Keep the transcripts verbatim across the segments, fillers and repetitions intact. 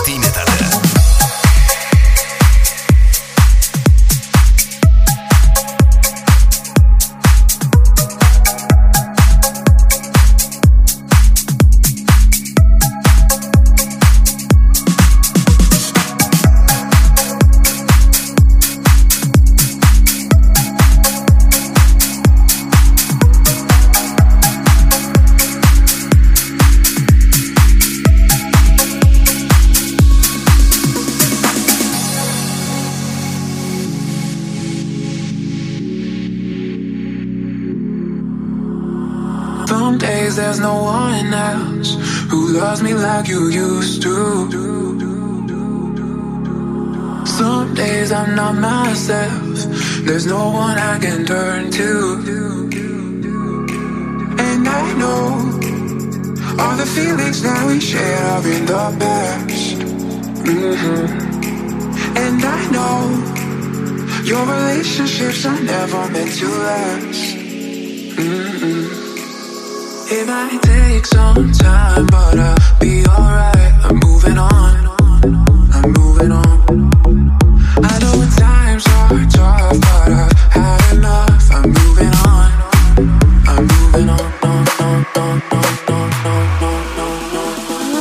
Party Metal. Some days there's no one else who loves me like you used to. Some days I'm not myself, there's no one I can turn to. And I know all the feelings that we share are in the past. Mm-hmm. And I know your relationships are never meant to last. Mm-hmm. It might take some time, but I'll be alright. I'm moving on, I'm moving on. I know times are tough, but I've had enough. I'm moving on, I'm moving on, on, on, on, on, on, on, on, on, on.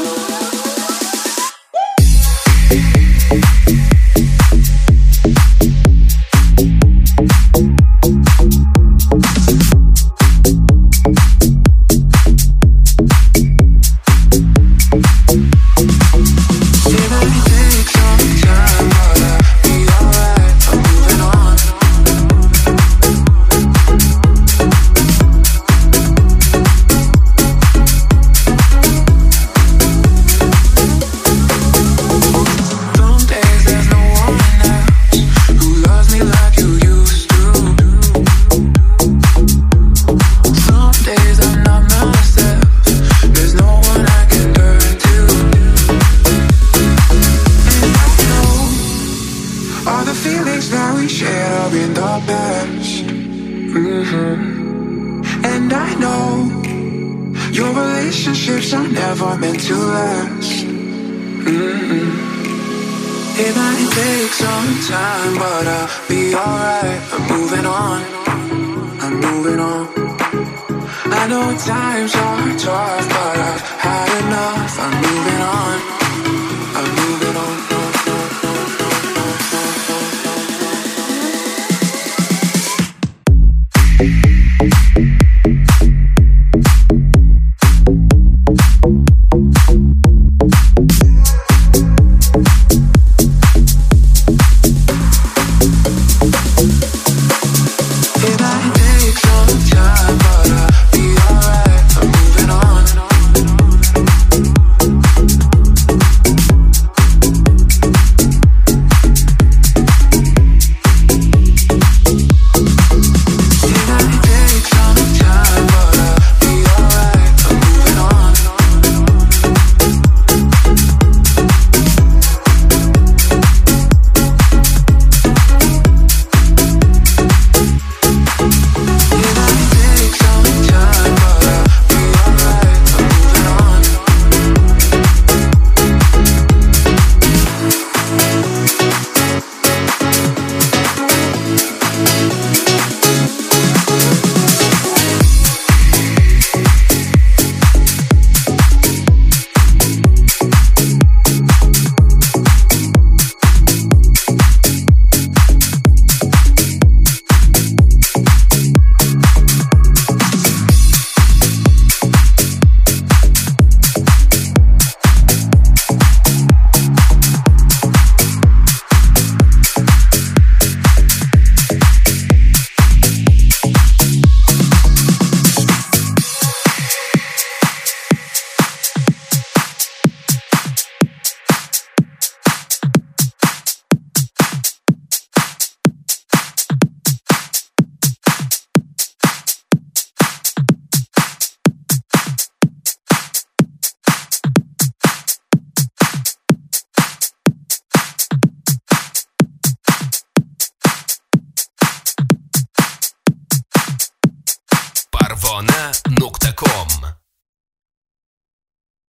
And I know your relationships are never meant to last. Mm-mm. It might take some time, but I'll be alright. I'm moving on, I'm moving on. I know times are tough, but I've had enough. I'm moving on, I'm moving on. parvona punto com